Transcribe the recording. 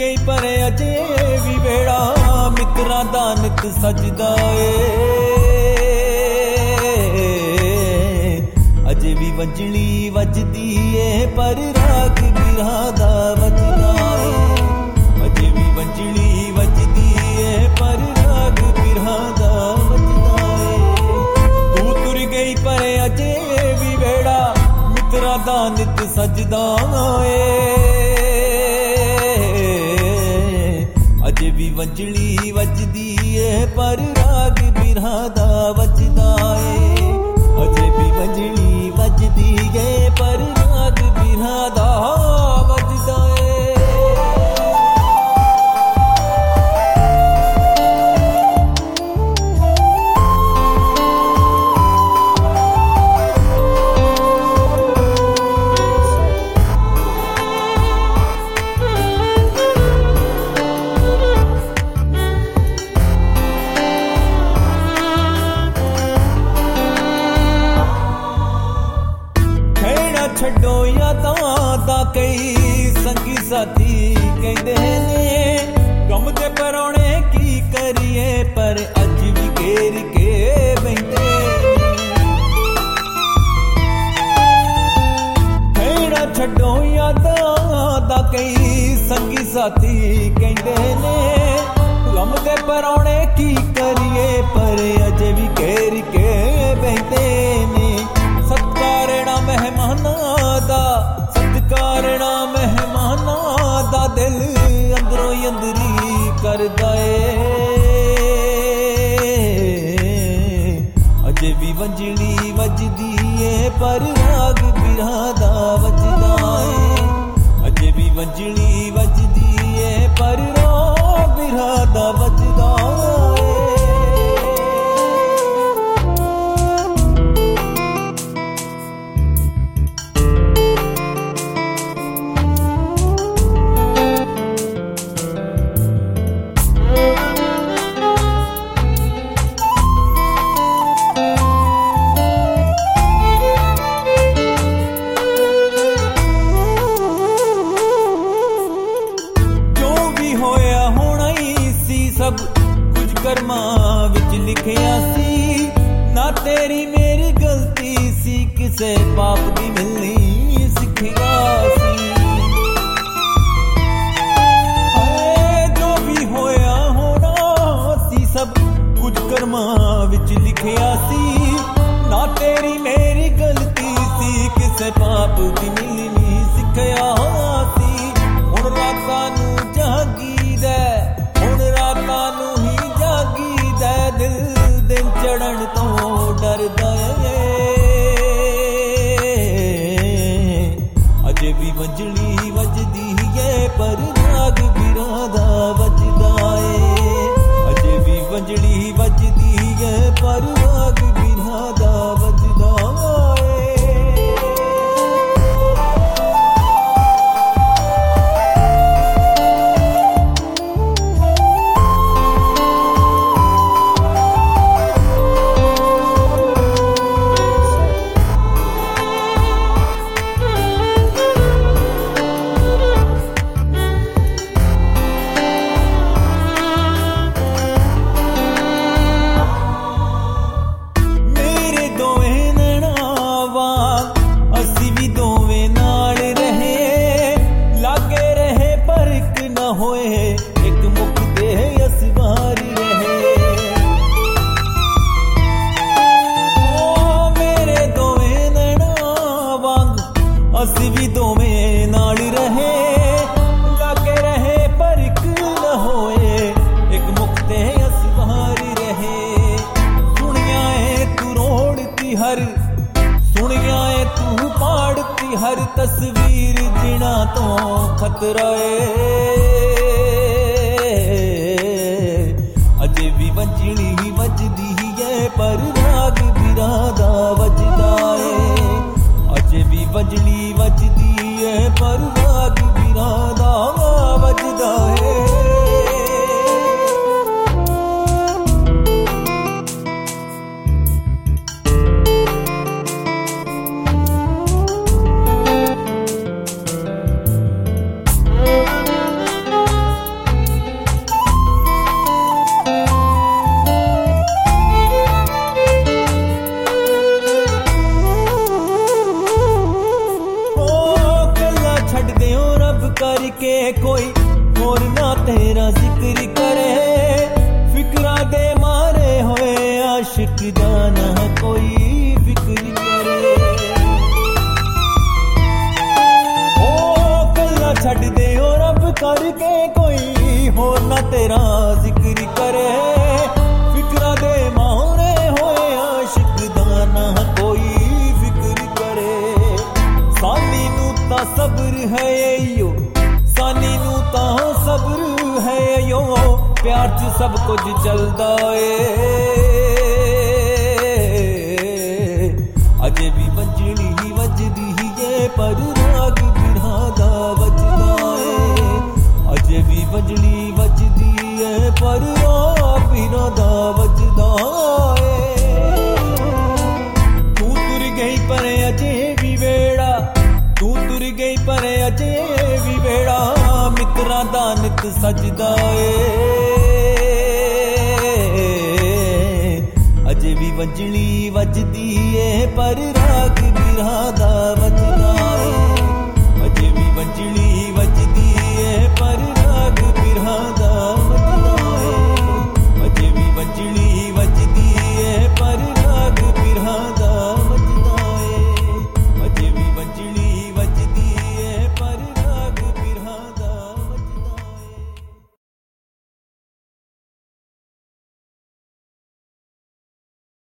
ਗਈ ਪਰ ਅਜੇ ਵੀ ਵੇੜਾ ਮਿੱਤਰਾਂ ਦਾ ਨਿਤ ਸਜਦਾ ਏ ਅਜੇ ਵੀ ਵੰਜਲੀ ਵੱਜਦੀ ਏ ਪਰ ਰਾਗ ਬਿਰਹਾ ਦਾ ਵੱਜਦਾ ਏ ਅਜੇ ਵੀ ਵੰਜਲੀ ਵੱਜਦੀ ਏ ਪਰ ਰਾਗ ਬਿਰਹਾ ਦਾ ਵੱਜਦਾ ਏ ਤੂੰ ਤੁਰ ਗਈ ਪਰ ਅਜੇ ਵੀ ਵੇੜਾ ਮਿੱਤਰਾਂ ਦਾ ਨਿਤ ਸਜਦਾ ਏ ਅਜੇ ਵੀ ਵੰਜਲੀ ਵੱਜਦੀ ਏ ਪਰ ਰਾਗ ਬਿਰਹਾ ਦਾ ਵੱਜਦਾ ਏ ਅਜੇ ਵੀ ਵੰਜਲੀ ਵੱਜਦੀ ਏ ਪਰ ਰਾਗ ਬਿਰਹਾ ਦਾ ਵੱਜਦਾ ਏ ਛੱਡੋ ਯਾਦਾਂ ਦਾ ਕਈ ਸੰਗੀ ਸਾਥੀ ਕਹਿੰਦੇ ਨੇ ਗਮ ਦੇ ਪਰੌਣੇ ਕੀ ਕਰੀਏ ਪਰ ਅੱਜ ਵੀ ਘੇਰ ਕੇ ਬੈਠੇ ਖੇੜਾ ਛੱਡੋ ਯਾਦਾਂ ਦਾ ਕਈ ਸੰਗੀ ਸਾਥੀ ਕਹਿੰਦੇ ਨੇ ਗਮ ਦੇ ਪਰੌਣੇ ਕੀ ਕਰੀਏ ਪਰ ਅਜੇ ਵੀ ਘੇਰ ਕੇ ਬੈਠੇ ਨੇ ਸਤਿਕਾਰਨਾ ਮਹਿਮਾਨਾਂ ਦਾ ਦਿਲ ਅੰਦਰੋਂ ਅੰਦਰੀ ਕਰਦਾ ਏ ਅਜੇ ਵੀ ਵੰਜਲੀ ਵੱਜਦੀ ਏ ਪਰ ਰਾਗ ਬਿਰਹਾ ਦਾ ਵੱਜਦਾ ਏ ਅਜੇ ਵੀ ਵੰਜਲੀ ਵੱਜਦੀ ਏ ਪਰ ਰਾਗ ਬਿਰਹਾ ਦਾ ਵੱਜਦਾ ਏ ਸਭ ਕੁਝ ਕਰਮਾਂ ਵਿੱਚ ਲਿਖਿਆ ਸੀ ਨਾ ਤੇਰੀ ਮੇਰੀ ਗਲਤੀ ਸੀ ਕਿਸੇ ਪਾਪ ਦੀ ਮਿਲਣੀ ਸਿੱਖਿਆ ਸੀ ਜੋ ਵੀ ਹੋਇਆ ਹੋਣਾ ਸੀ ਸਭ ਕੁਝ ਕਰਮਾਂ ਵਿੱਚ ਲਿਖਿਆ ਸੀ ਨਾ ਤੇਰੀ ਮੇਰੀ ਗਲਤੀ ਸੀ ਕਿਸੇ ਪਾਪ ਦੀ ਮਿਲਣੀ ਸਿੱਖਿਆ ਸੀ ਹੁਣ ਰਾਤਾਂ ਨੂੰ ਜਾਗੀਦਾ ਰਾਤਾਂ ਨੂੰ ਹੀ ਜਾਗੀਦਾ ਦਿਲ ਦਿਨ ਚੜ੍ਹਨ ਤੋਂ ਡਰਦਾ ਏ ਅਜੇ ਵੀ ਵੰਜਲੀ ਵੱਜਦੀ ਏ ਪਰ ਰਾਗ ਬਿਰਹਾ ਦਾ ਵੱਜਦਾ ਏ ਅਜੇ ਵੀ ਵੰਜਲੀ ਵੱਜਦੀ ਏ ਪਰ ਰਾਗ ਬਿਰਹਾ ਦਾ ਵੱਜਦਾ ਏ ਅਸੀਂ ਵੀ ਦੋਵੇਂ ਨਾਲ ਰਹੇ ਲਾਗੇ ਰਹੇ ਪਰ ਇੱਕ ਨਾ ਹੋਏ ਇੱਕ ਮੁਖ ਤੇ ਅਸਵਾਰੀ ਰਹੇ ਸੁਣਿਆ ਏ ਤੂੰ ਰੋੜਤੀ ਹਰ ਸੁਣਿਆ ਏ ਤੂੰ ਪਾੜਤੀ ਹਰ ਤਸਵੀਰ ਜਿਣਾ ਤੋਂ ਖਤਰਾ ਏ ਅਜੇ ਵੀ ਵੰਜਲੀ ਵੱਜਦੀ ਏ ਪਰ ਰਾਗ ਬਿਰਹਾ ਦਾ ਵੱਜਦਾ ਏ ਅਜੇ ਵੀ ਵੰਜਲੀ ਵੱਜਦੀ ਏ ਪਰ ਰਾਗ ਬਿਰਹਾ ਦਾ ਵੱਜਦਾ ਏ तेरा जिक्र करे फिक्रा दे मारे होए आशिक दा ना कोई फिक्र करे ओ कल्ला छड़ दे ओ रब करके कोई होर ना तेरा जिक्र करे फिक्रा दे मारे होए आशिक दा ना कोई फिक्र करे सानी नू ता सब्र है यो सानी नू ता सब्र है यो प्यार च सब कुछ चलदा ए अजे भी वंजड़ी वजदी है पर राग बिरहा दा वजदा ए अजे भी वंजड़ी वजदी है पर राग बिरहा दा वजदा ए तू तुर गई पर अजे भी वेड़ा तू तुर गई पर अजे भी वेड़ा मित्रा दा नित सजदा ए अजे भी वंजड़ी वजदी ए पर राग बिरहा दा वजदा ए अजे भी वंजड़ी वजदी ए पर